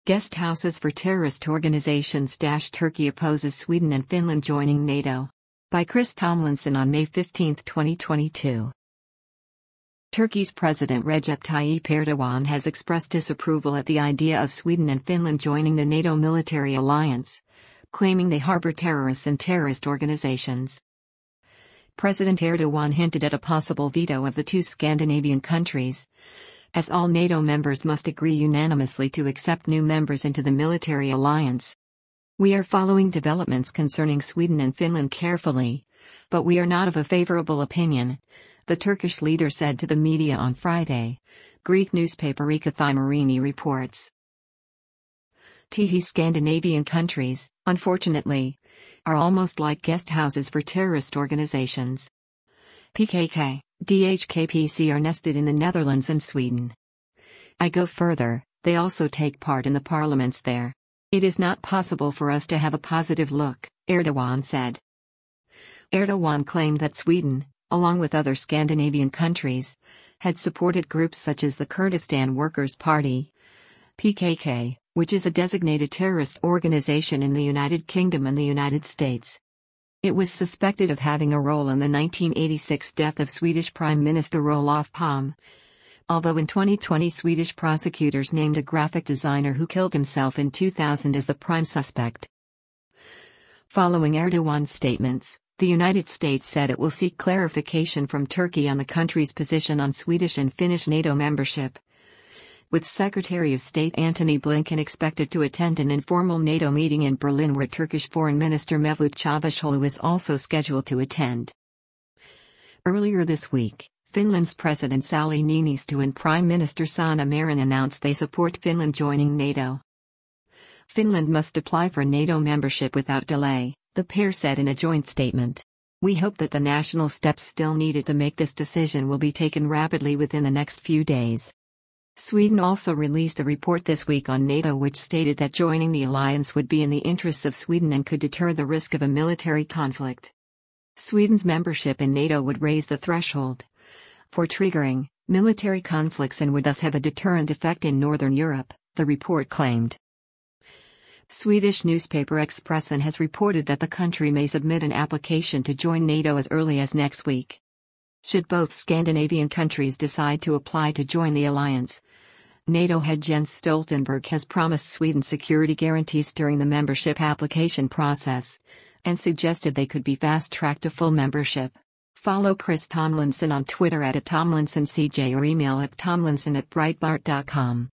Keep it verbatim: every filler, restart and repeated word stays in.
Guest houses for terrorist organizations. Turkey opposes Sweden and Finland joining NATO. By Chris Tomlinson on May fifteenth, twenty twenty-two. Turkey's President Recep Tayyip Erdogan has expressed disapproval at the idea of Sweden and Finland joining the NATO military alliance, claiming they harbor terrorists and terrorist organizations. President Erdogan hinted at a possible veto of the two Scandinavian countries, as all NATO members must agree unanimously to accept new members into the military alliance. "We are following developments concerning Sweden and Finland carefully, but we are not of a favorable opinion," the Turkish leader said to the media on Friday, Greek newspaper Ikathai Marini reports. The Scandinavian countries, unfortunately, are almost like guest houses for terrorist organizations. P K K, D H K P C are nested in the Netherlands and Sweden. I go further, they also take part in the parliaments there. It is not possible for us to have a positive look, Erdogan said. Erdogan claimed that Sweden, along with other Scandinavian countries, had supported groups such as the Kurdistan Workers' Party, P K K, which is a designated terrorist organization in the United Kingdom and the United States. It was suspected of having a role in the nineteen eighty-six death of Swedish Prime Minister Olof Palme, although in twenty twenty Swedish prosecutors named a graphic designer who killed himself in two thousand as the prime suspect. Following Erdogan's statements, the United States said it will seek clarification from Turkey on the country's position on Swedish and Finnish NATO membership, with Secretary of State Antony Blinken expected to attend an informal NATO meeting in Berlin where Turkish Foreign Minister Mevlut Çavuşoğlu is also scheduled to attend. Earlier this week, Finland's President Sauli Niinistö and Prime Minister Sanna Marin announced they support Finland joining NATO. Finland must apply for NATO membership without delay, the pair said in a joint statement. We hope that the national steps still needed to make this decision will be taken rapidly within the next few days. Sweden also released a report this week on NATO which stated that joining the alliance would be in the interests of Sweden and could deter the risk of a military conflict. Sweden's membership in NATO would raise the threshold for triggering military conflicts and would thus have a deterrent effect in Northern Europe, the report claimed. Swedish newspaper Expressen has reported that the country may submit an application to join NATO as early as next week. Should both Scandinavian countries decide to apply to join the alliance, NATO head Jens Stoltenberg has promised Sweden security guarantees during the membership application process, and suggested they could be fast-tracked to full membership. Follow Chris Tomlinson on Twitter at Tomlinson C J or email at tomlinson at breitbart dot com.